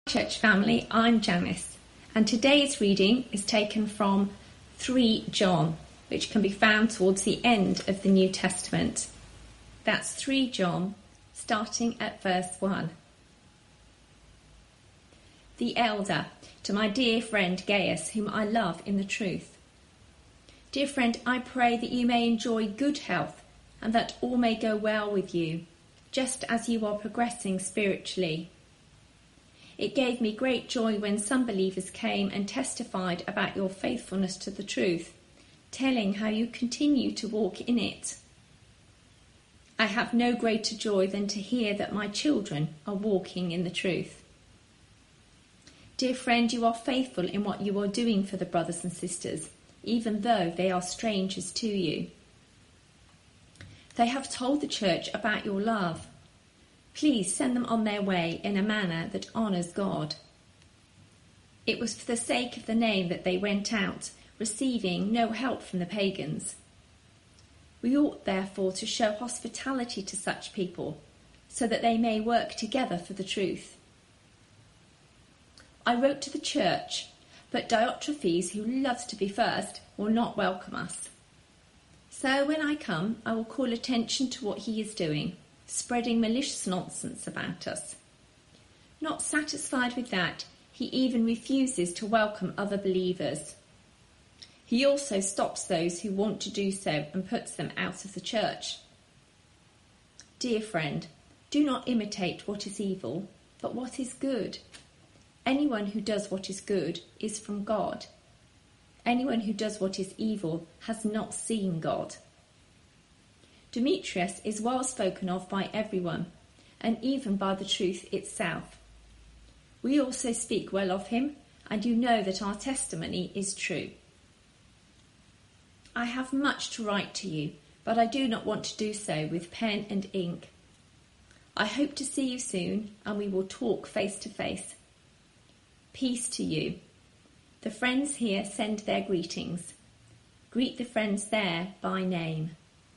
Church family, I'm Janice, and today's reading is taken from 3 John, which can be found towards the end of the New Testament. That's 3 John, starting at verse 1. The elder, to my dear friend Gaius, whom I love in the truth. Dear friend, I pray that you may enjoy good health, and that all may go well with you, just as you are progressing spiritually. It gave me great joy when some believers came and testified about your faithfulness to the truth, telling how you continue to walk in it. I have no greater joy than to hear that my children are walking in the truth. Dear friend, you are faithful in what you are doing for the brothers and sisters, even though they are strangers to you. They have told the church about your love. Please send them on their way in a manner that honours God. It was for the sake of the name that they went out, receiving no help from the pagans. We ought therefore to show hospitality to such people, so that they may work together for the truth. I wrote to the church, but Diotrephes, who loves to be first, will not welcome us. So when I come, I will call attention to what he is doing, spreading malicious nonsense about us. Not satisfied with that, he even refuses to welcome other believers. He also stops those who want to do so and puts them out of the church. Dear friend, do not imitate what is evil, but what is good. Anyone who does what is good is from God. Anyone who does what is evil has not seen God. Demetrius is well spoken of by everyone, and even by the truth itself. We also speak well of him, and you know that our testimony is true. I have much to write to you, but I do not want to do so with pen and ink. I hope to see you soon, and we will talk face to face. Peace to you. The friends here send their greetings. Greet the friends there by name.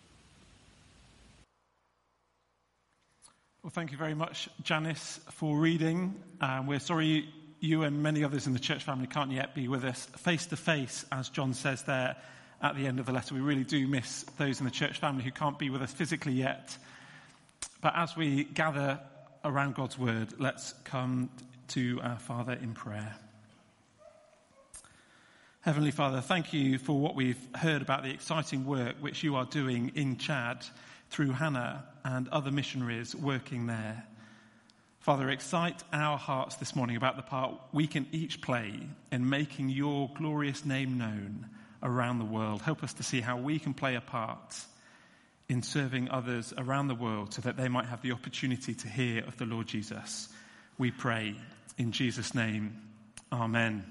Well, thank you very much, Janice, for reading. We're sorry you and many others in the church family can't yet be with us face to face, as John says there at the end of the letter. We really do miss those in the church family who can't be with us physically yet. But as we gather around God's word, let's come to our Father in prayer. Heavenly Father, thank you for what we've heard about the exciting work which you are doing in Chad through Hannah and other missionaries working there. Father, excite our hearts this morning about the part we can each play in making your glorious name known around the world. Help us to see how we can play a part in serving others around the world so that they might have the opportunity to hear of the Lord Jesus. We pray in Jesus' name. Amen.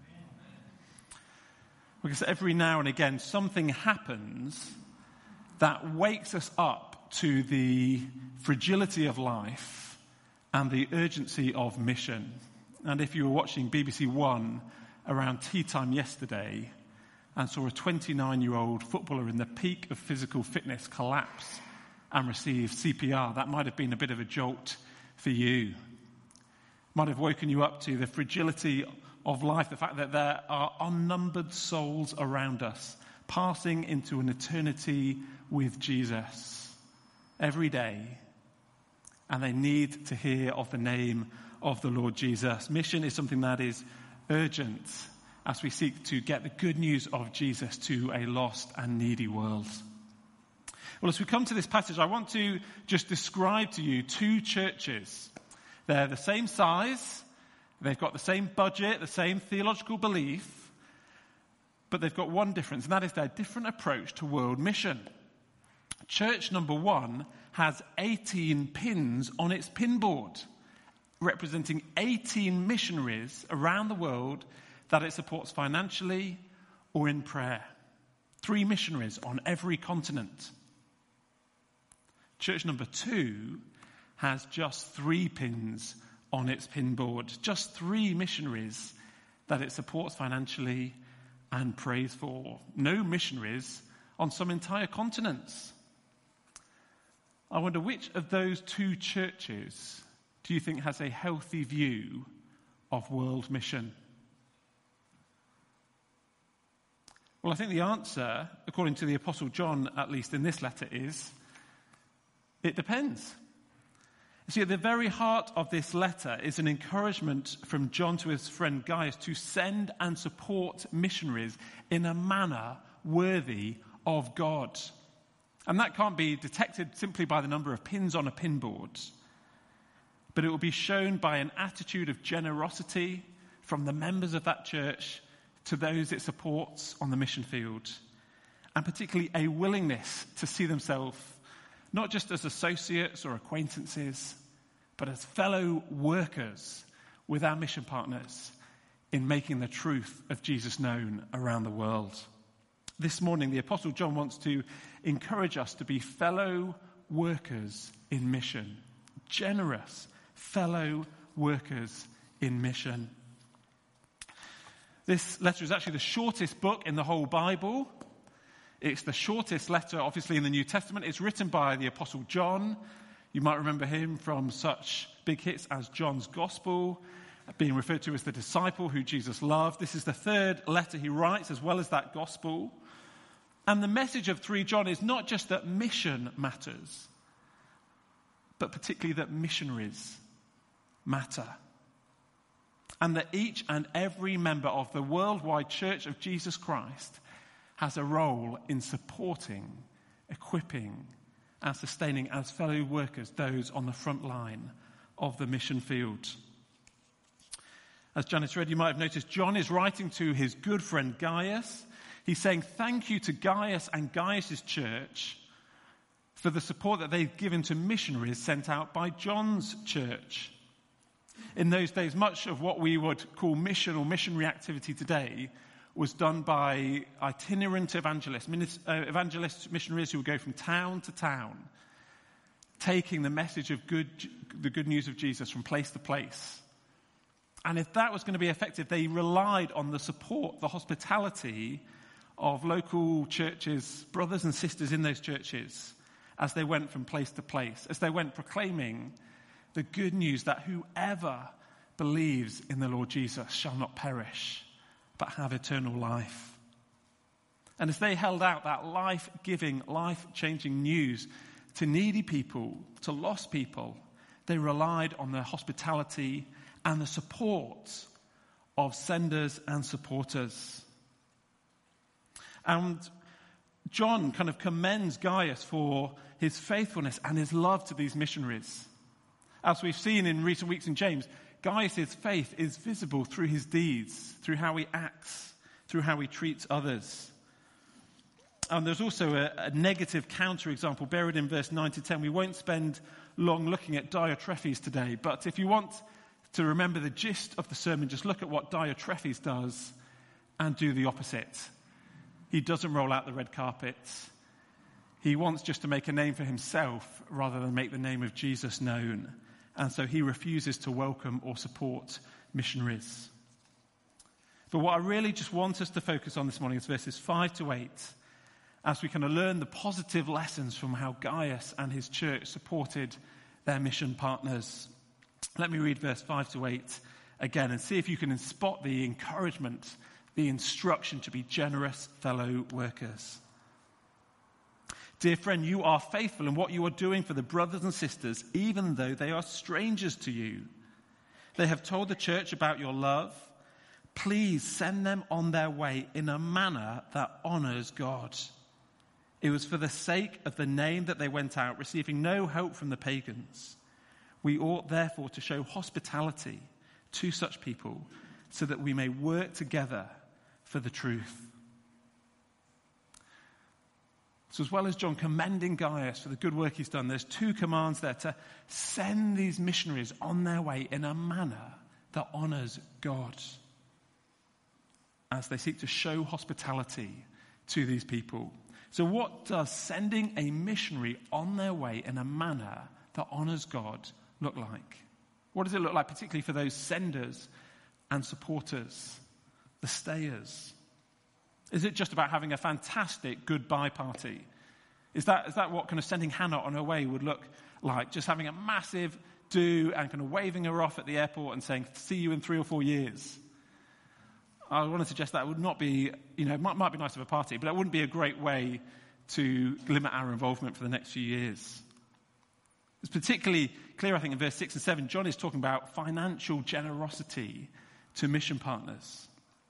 Because every now and again something happens that wakes us up to the fragility of life and the urgency of mission. And if you were watching BBC One around tea time yesterday and saw a 29-year-old footballer in the peak of physical fitness collapse and receive CPR, that might have been a bit of a jolt for you. Might have woken you up to the fragility of life, the fact that there are unnumbered souls around us passing into an eternity with Jesus every day, and they need to hear of the name of the Lord Jesus. Mission is something that is urgent as we seek to get the good news of Jesus to a lost and needy world. Well, as we come to this passage, I want to just describe to you 2 churches. They're the same size, they've got the same budget, the same theological belief, but they've got one difference, and that is their different approach to world mission. Church number 1 has 18 pins on its pinboard, representing 18 missionaries around the world that it supports financially or in prayer. 3 missionaries on every continent. Church number 2 has just 3 pins on its pinboard, just 3 missionaries that it supports financially and prays for. No missionaries on some entire continents. I wonder which of those 2 churches do you think has a healthy view of world mission? Well, I think the answer, according to the Apostle John, at least in this letter, is it depends. You see, at the very heart of this letter is an encouragement from John to his friend Gaius to send and support missionaries in a manner worthy of God. And that can't be detected simply by the number of pins on a pinboard, but it will be shown by an attitude of generosity from the members of that church to those it supports on the mission field, and particularly a willingness to see themselves not just as associates or acquaintances, but as fellow workers with our mission partners in making the truth of Jesus known around the world. This morning, the Apostle John wants to encourage us to be fellow workers in mission, generous fellow workers in mission. This letter is actually the shortest book in the whole Bible. It's the shortest letter, obviously, in the New Testament. It's written by the Apostle John. You might remember him from such big hits as John's Gospel, being referred to as the disciple who Jesus loved. This is the third letter he writes, as well as that Gospel. And the message of 3 John is not just that mission matters, but particularly that missionaries matter. And that each and every member of the worldwide Church of Jesus Christ has a role in supporting, equipping, and sustaining as fellow workers those on the front line of the mission field. As Janice read, you might have noticed John is writing to his good friend Gaius. He's saying thank you to Gaius and Gaius' church for the support that they've given to missionaries sent out by John's church. In those days, much of what we would call mission or missionary activity today was done by itinerant evangelists, missionaries who would go from town to town, taking the message of the good news of Jesus from place to place. And if that was going to be effective, they relied on the support, the hospitality of local churches, brothers and sisters in those churches, as they went from place to place, as they went proclaiming the good news that whoever believes in the Lord Jesus shall not perish, but have eternal life. And as they held out that life-giving, life-changing news to needy people, to lost people, they relied on the hospitality and the support of senders and supporters. And John kind of commends Gaius for his faithfulness and his love to these missionaries. As we've seen in recent weeks in James, Gaius' faith is visible through his deeds, through how he acts, through how he treats others. And there's also a negative counterexample buried in verse 9 to 10. We won't spend long looking at Diotrephes today, but if you want to remember the gist of the sermon, just look at what Diotrephes does and do the opposite. He doesn't roll out the red carpet. He wants just to make a name for himself rather than make the name of Jesus known. And so he refuses to welcome or support missionaries. But what I really just want us to focus on this morning is verses 5 to 8, as we kind of learn the positive lessons from how Gaius and his church supported their mission partners. Let me read verse 5 to 8 again and see if you can spot the encouragement, the instruction to be generous fellow workers. Dear friend, you are faithful in what you are doing for the brothers and sisters, even though they are strangers to you. They have told the church about your love. Please send them on their way in a manner that honors God. It was for the sake of the name that they went out, receiving no help from the pagans. We ought therefore to show hospitality to such people so that we may work together for the truth. So as well as John commending Gaius for the good work he's done, there's 2 commands there to send these missionaries on their way in a manner that honors God as they seek to show hospitality to these people. So what does sending a missionary on their way in a manner that honors God look like? What does it look like, particularly for those senders and supporters, the stayers? Is it just about having a fantastic goodbye party? Is that what kind of sending Hannah on her way would look like? Just having a massive do and kind of waving her off at the airport and saying, see you in 3 or 4 years. I want to suggest that would not be, it might be nice of a party, but that wouldn't be a great way to limit our involvement for the next few years. It's particularly clear, I think, in verse 6 and 7, John is talking about financial generosity to mission partners.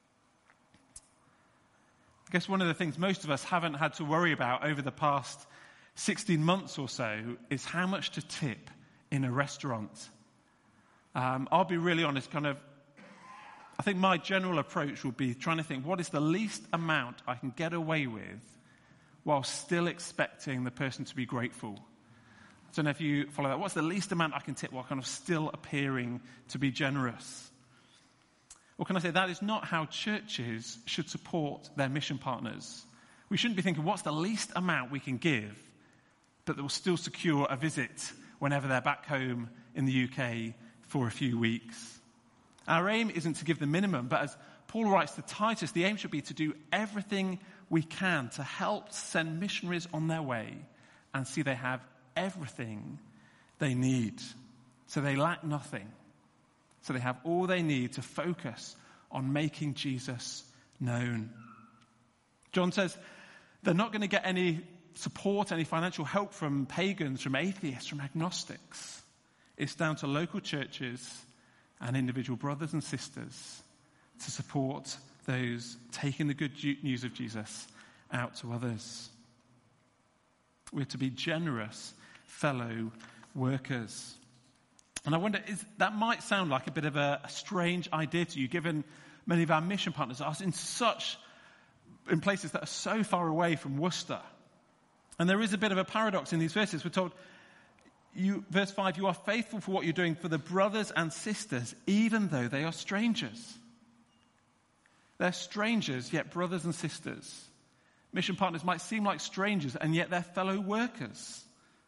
I guess one of the things most of us haven't had to worry about over the past 16 months or so is how much to tip in a restaurant. I'll be really honest, I think my general approach would be trying to think, what is the least amount I can get away with while still expecting the person to be grateful? I don't know if you follow that. What's the least amount I can tip while kind of still appearing to be generous? Or can I say that is not how churches should support their mission partners? We shouldn't be thinking, what's the least amount we can give, but that will still secure a visit whenever they're back home in the UK for a few weeks. Our aim isn't to give the minimum, but as Paul writes to Titus, the aim should be to do everything we can to help send missionaries on their way and see they have everything they need, so they lack nothing. So they have all they need to focus on making Jesus known. John says they're not going to get any support, any financial help from pagans, from atheists, from agnostics. It's down to local churches and individual brothers and sisters to support those taking the good news of Jesus out to others. We're to be generous fellow workers. And I wonder, that might sound like a bit of a strange idea to you, given many of our mission partners are in places that are so far away from Worcester. And there is a bit of a paradox in these verses. We're told, verse 5, you are faithful for what you're doing for the brothers and sisters, even though they are strangers. They're strangers, yet brothers and sisters. Mission partners might seem like strangers, and yet they're fellow workers.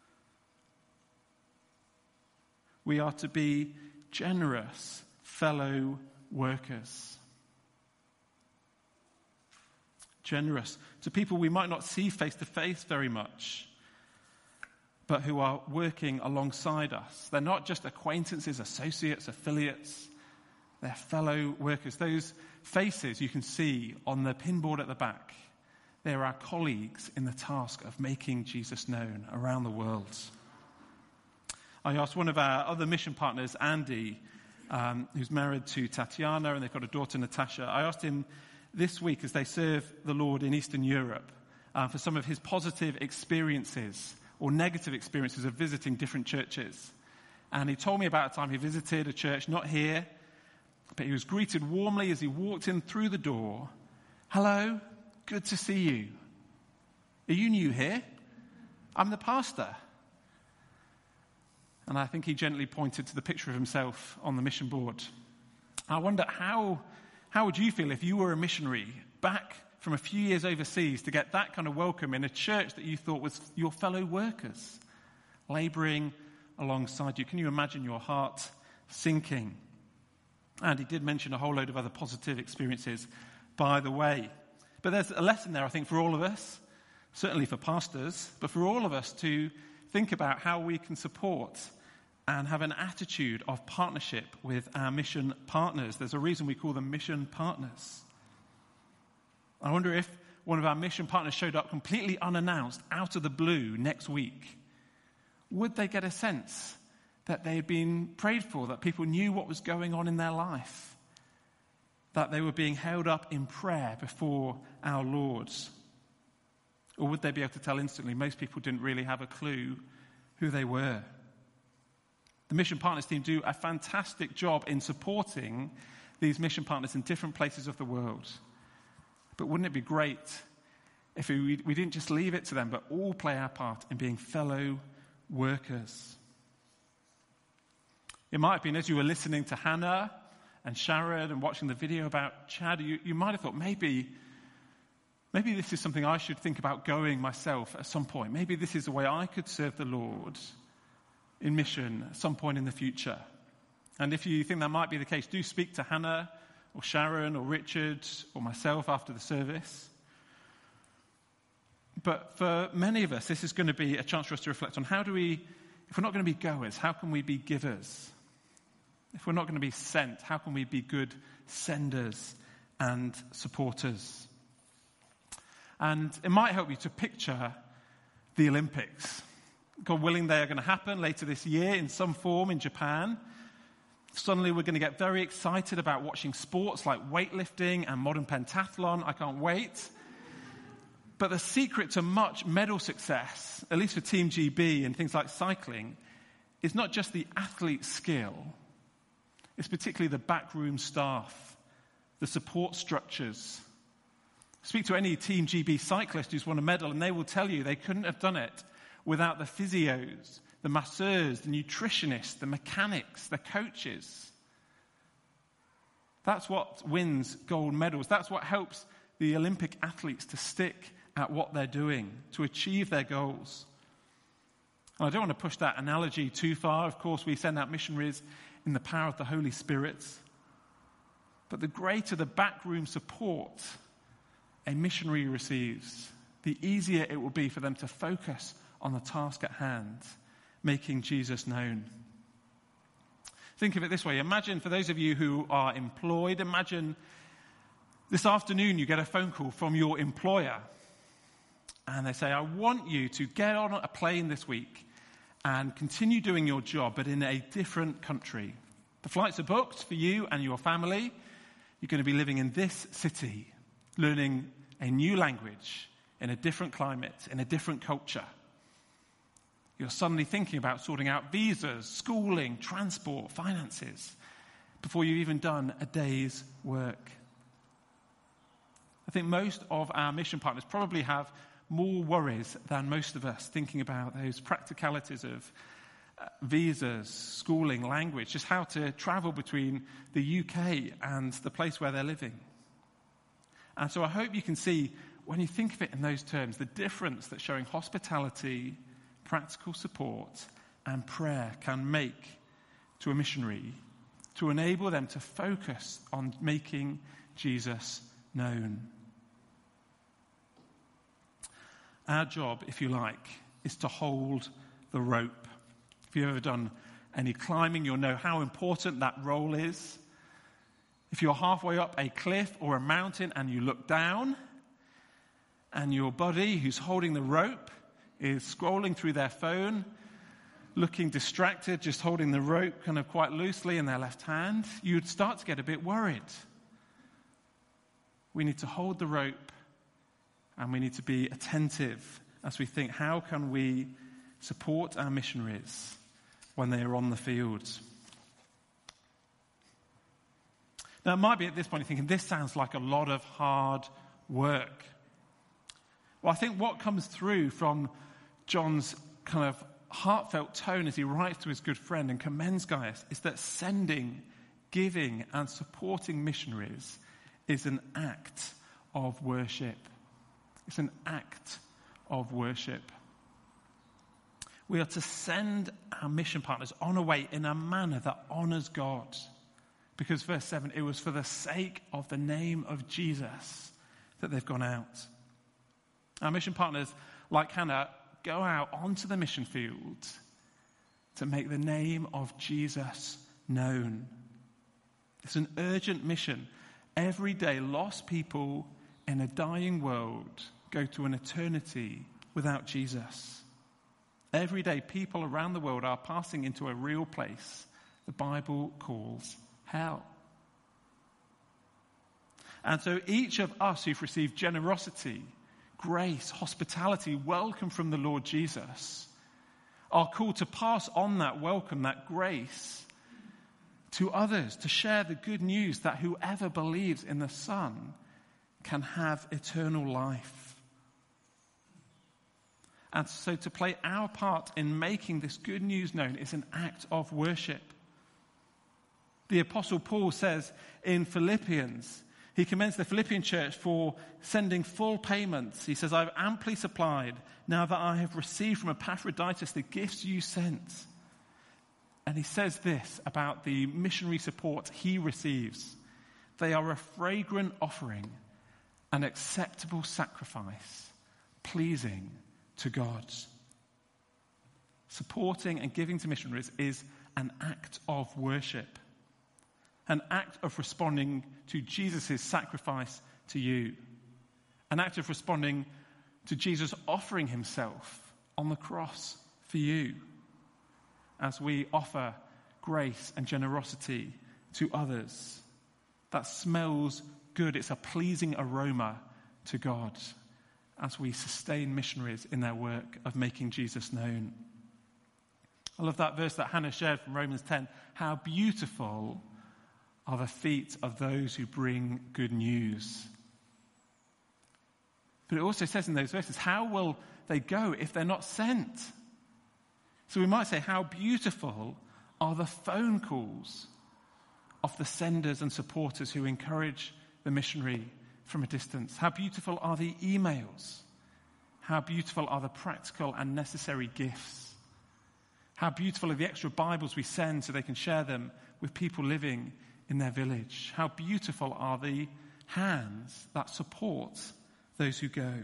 We are to be generous fellow workers. Generous to people we might not see face to face very much, but who are working alongside us. They're not just acquaintances, associates, affiliates. They're fellow workers. Those faces you can see on the pinboard at the back, they're our colleagues in the task of making Jesus known around the world. I asked one of our other mission partners, Andy, who's married to Tatiana, and they've got a daughter, Natasha. I asked him this week, as they serve the Lord in Eastern Europe, for some of his positive experiences or negative experiences of visiting different churches. And he told me about a time he visited a church, not here, but he was greeted warmly as he walked in through the door. Hello, good to see you. Are you new here? I'm the pastor. And I think he gently pointed to the picture of himself on the mission board. I wonder, how would you feel if you were a missionary back from a few years overseas to get that kind of welcome in a church that you thought was your fellow workers, labouring alongside you? Can you imagine your heart sinking? And he did mention a whole load of other positive experiences, by the way. But there's a lesson there, I think, for all of us, certainly for pastors, but for all of us to think about how we can support and have an attitude of partnership with our mission partners. There's a reason we call them mission partners. I wonder if one of our mission partners showed up completely unannounced, out of the blue, next week. Would they get a sense that they had been prayed for, that people knew what was going on in their life, that they were being held up in prayer before our Lord? Or would they be able to tell instantly? Most people didn't really have a clue who they were. The Mission Partners team do a fantastic job in supporting these mission partners in different places of the world. But wouldn't it be great if we didn't just leave it to them, but all play our part in being fellow workers? It might have been as you were listening to Hannah and Sharon and watching the video about Chad, you might have thought, maybe this is something I should think about going myself at some point. Maybe this is a way I could serve the Lord in mission at some point in the future. And if you think that might be the case, do speak to Hannah or Sharon or Richard or myself after the service. But for many of us, this is going to be a chance for us to reflect on if If we're not going to be goers, how can we be givers? If we're not going to be sent, how can we be good senders and supporters? And it might help you to picture the Olympics. God willing, they are going to happen later this year in some form in Japan. Suddenly we're going to get very excited about watching sports like weightlifting and modern pentathlon. I can't wait. But the secret to much medal success, at least for Team GB and things like cycling, is not just the athlete's skill. It's particularly the backroom staff, the support structures. Speak to any Team GB cyclist who's won a medal and they will tell you they couldn't have done it without the physios, the masseurs, the nutritionists, the mechanics, the coaches. That's what wins gold medals. That's what helps the Olympic athletes to stick at what they're doing, to achieve their goals. And I don't want to push that analogy too far. Of course, we send out missionaries in the power of the Holy Spirit. But the greater the backroom support a missionary receives, the easier it will be for them to focus on the task at hand, making Jesus known. Think of it this way. Imagine, for those of you who are employed, imagine this afternoon you get a phone call from your employer and they say, I want you to get on a plane this week and continue doing your job, but in a different country. The flights are booked for you and your family. You're going to be living in this city, learning a new language, in a different climate, in a different culture. You're suddenly thinking about sorting out visas, schooling, transport, finances, before you've even done a day's work. I think most of our mission partners probably have more worries than most of us, thinking about those practicalities of visas, schooling, language, just how to travel between the UK and the place where they're living. And so I hope you can see, when you think of it in those terms, the difference that showing hospitality, practical support, and prayer can make to a missionary to enable them to focus on making Jesus known. Our job, if you like, is to hold the rope. If you've ever done any climbing, you'll know how important that role is. If you're halfway up a cliff or a mountain and you look down, and your buddy who's holding the rope is scrolling through their phone, looking distracted, just holding the rope kind of quite loosely in their left hand, you'd start to get a bit worried. We need to hold the rope, and we need to be attentive as we think, how can we support our missionaries when they are on the field? Now, it might be at this point you're thinking, this sounds like a lot of hard work. Well, I think what comes through from John's kind of heartfelt tone as he writes to his good friend and commends Gaius is that sending, giving, and supporting missionaries is an act of worship. It's an act of worship. We are to send our mission partners on a way in a manner that honors God. Because verse 7, it was for the sake of the name of Jesus that they've gone out. Our mission partners, like Hannah, go out onto the mission field to make the name of Jesus known. It's an urgent mission. Every day, lost people in a dying world go to an eternity without Jesus. Every day, people around the world are passing into a real place the Bible calls hell. And so each of us who've received generosity, grace, hospitality, welcome from the Lord Jesus, are called to pass on that welcome, that grace, to others, to share the good news that whoever believes in the Son can have eternal life. And so to play our part in making this good news known is an act of worship. The Apostle Paul says in Philippians, he commends the Philippian church for sending full payments. He says, I've amply supplied now that I have received from Epaphroditus the gifts you sent. And he says this about the missionary support he receives. They are a fragrant offering, an acceptable sacrifice, pleasing to God. supporting and giving to missionaries is an act of worship, an act of responding to Jesus' sacrifice to you, an act of responding to Jesus offering himself on the cross for you as we offer grace and generosity to others. That smells good. It's a pleasing aroma to God as we sustain missionaries in their work of making Jesus known. I love that verse that Hannah shared from Romans 10. How beautiful are the feet of those who bring good news. But it also says in those verses, how will they go if they're not sent? So we might say, how beautiful are the phone calls of the senders and supporters who encourage the missionary from a distance. How beautiful are the emails. How beautiful are the practical and necessary gifts. How beautiful are the extra Bibles we send so they can share them with people living in their village. How beautiful are the hands that support those who go.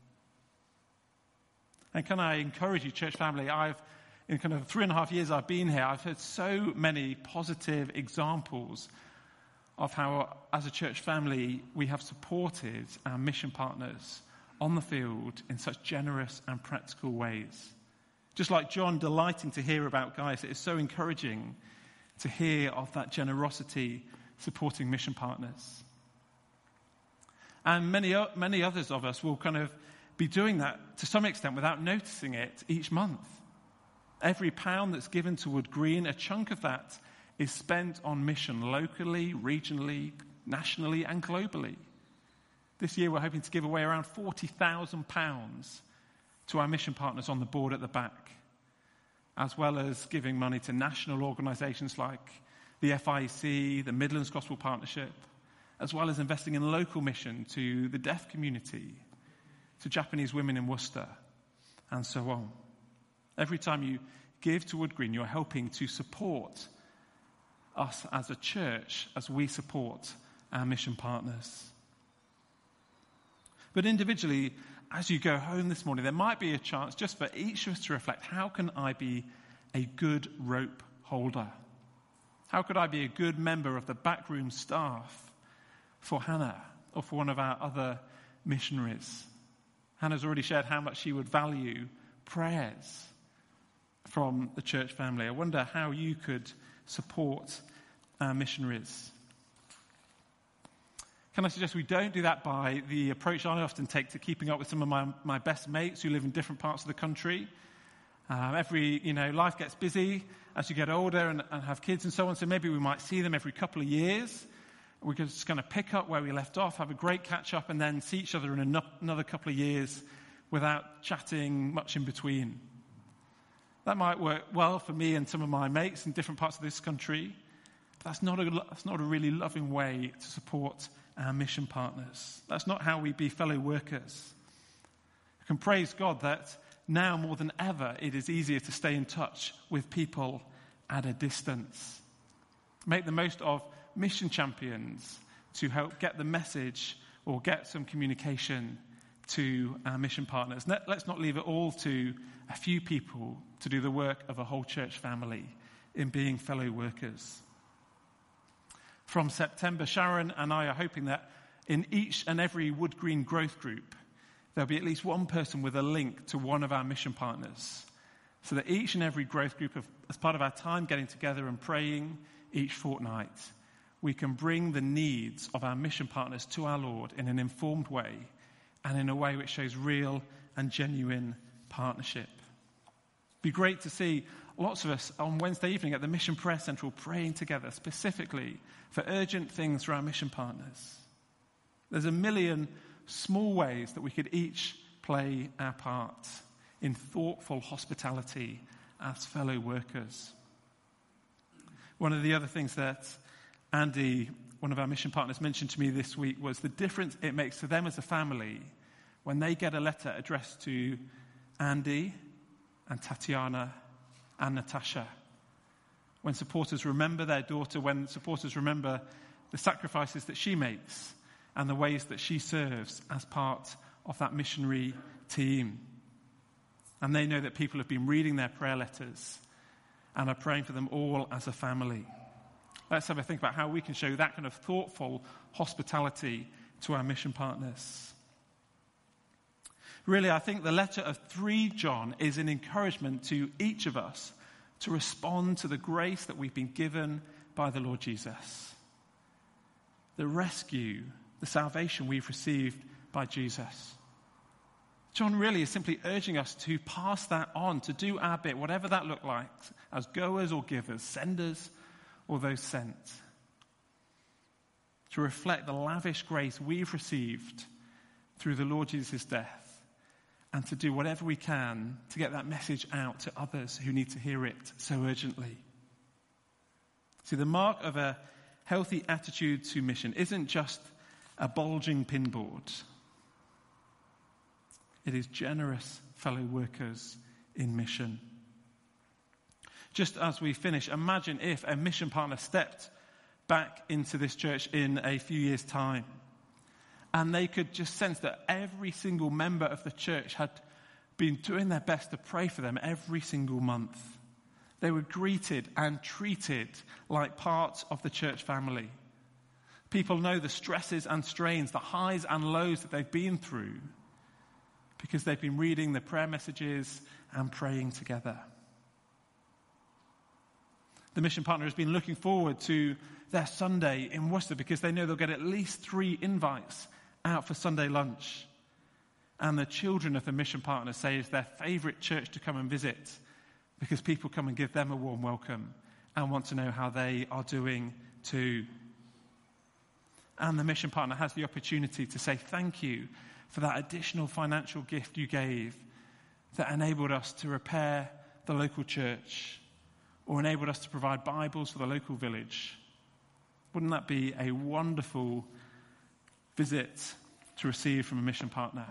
And can I encourage you, church family, in kind of 3.5 years I've been here, I've heard so many positive examples of how, as a church family, we have supported our mission partners on the field in such generous and practical ways. Just like John delighting to hear about Gaius, it is so encouraging to hear of that generosity supporting mission partners. And many others of us will kind of be doing that to some extent without noticing it each month. Every pound that's given to Wood Green, a chunk of that is spent on mission locally, regionally, nationally, and globally. This year we're hoping to give away around £40,000 to our mission partners on the board at the back, as well as giving money to national organisations like the FIEC, the Midlands Gospel Partnership, as well as investing in local mission to the deaf community, to Japanese women in Worcester, and so on. Every time you give to Wood Green, you're helping to support us as a church as we support our mission partners. But individually, as you go home this morning, there might be a chance just for each of us to reflect, how can I be a good rope holder? How could I be a good member of the backroom staff for Hannah or for one of our other missionaries? Hannah's already shared how much she would value prayers from the church family. I wonder how you could support our missionaries. Can I suggest we don't do that by the approach I often take to keeping up with some of my best mates who live in different parts of the country. Life gets busy as you get older and have kids and so on, so maybe we might see them every couple of years. We're just going to pick up where we left off, have a great catch-up, and then see each other in another couple of years without chatting much in between. That might work well for me and some of my mates in different parts of this country. But that's not a really loving way to support our mission partners. That's not how we be fellow workers. I can praise God that now more than ever it is easier to stay in touch with people at a distance. Make the most of mission champions to help get the message or get some communication to our mission partners. Let's not leave it all to a few people to do the work of a whole church family in being fellow workers. From September, Sharon and I are hoping that in each and every Wood Green growth group, there'll be at least one person with a link to one of our mission partners, so that each and every growth group, as part of our time getting together and praying each fortnight, we can bring the needs of our mission partners to our Lord in an informed way and in a way which shows real and genuine partnership. It'd be great to see lots of us on Wednesday evening at the Mission Prayer Central praying together specifically for urgent things for our mission partners. There's a million small ways that we could each play our part in thoughtful hospitality as fellow workers. One of the other things that Andy, one of our mission partners, mentioned to me this week was the difference it makes to them as a family when they get a letter addressed to Andy and Tatiana and Natasha. When supporters remember their daughter, when supporters remember the sacrifices that she makes and the ways that she serves as part of that missionary team. And they know that people have been reading their prayer letters and are praying for them all as a family. Let's have a think about how we can show that kind of thoughtful hospitality to our mission partners. Really, I think the letter of 3 John is an encouragement to each of us to respond to the grace that we've been given by the Lord Jesus. The rescue, the salvation we've received by Jesus. John really is simply urging us to pass that on, to do our bit, whatever that looked like, as goers or givers, senders or those sent. To reflect the lavish grace we've received through the Lord Jesus' death, and to do whatever we can to get that message out to others who need to hear it so urgently. See, the mark of a healthy attitude to mission isn't just a bulging pinboard. It is generous fellow workers in mission. Just as we finish, imagine if a mission partner stepped back into this church in a few years' time, and they could just sense that every single member of the church had been doing their best to pray for them every single month. They were greeted and treated like part of the church family. People know the stresses and strains, the highs and lows that they've been through, because they've been reading the prayer messages and praying together. The mission partner has been looking forward to their Sunday in Worcester because they know they'll get at least 3 invites out for Sunday lunch. And the children of the mission partner say it's their favourite church to come and visit because people come and give them a warm welcome and want to know how they are doing too. And the mission partner has the opportunity to say thank you for that additional financial gift you gave that enabled us to repair the local church or enabled us to provide Bibles for the local village. Wouldn't that be a wonderful visit to receive from a mission partner?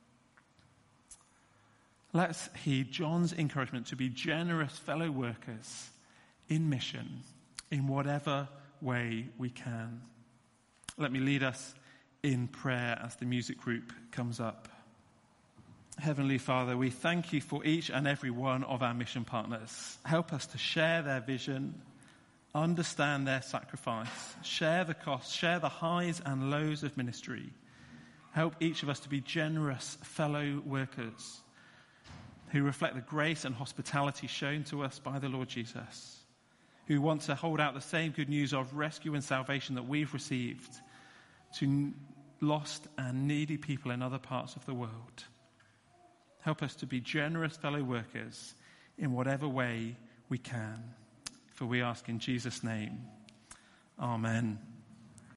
Let's heed John's encouragement to be generous fellow workers in mission in whatever way we can. Let me lead us in prayer as the music group comes up. Heavenly Father, we thank you for each and every one of our mission partners. Help us to share their vision, understand their sacrifice, share the costs, share the highs and lows of ministry. Help each of us to be generous fellow workers who reflect the grace and hospitality shown to us by the Lord Jesus, who want to hold out the same good news of rescue and salvation that we've received to lost and needy people in other parts of the world. Help us to be generous fellow workers in whatever way we can. For we ask in Jesus' name. Amen.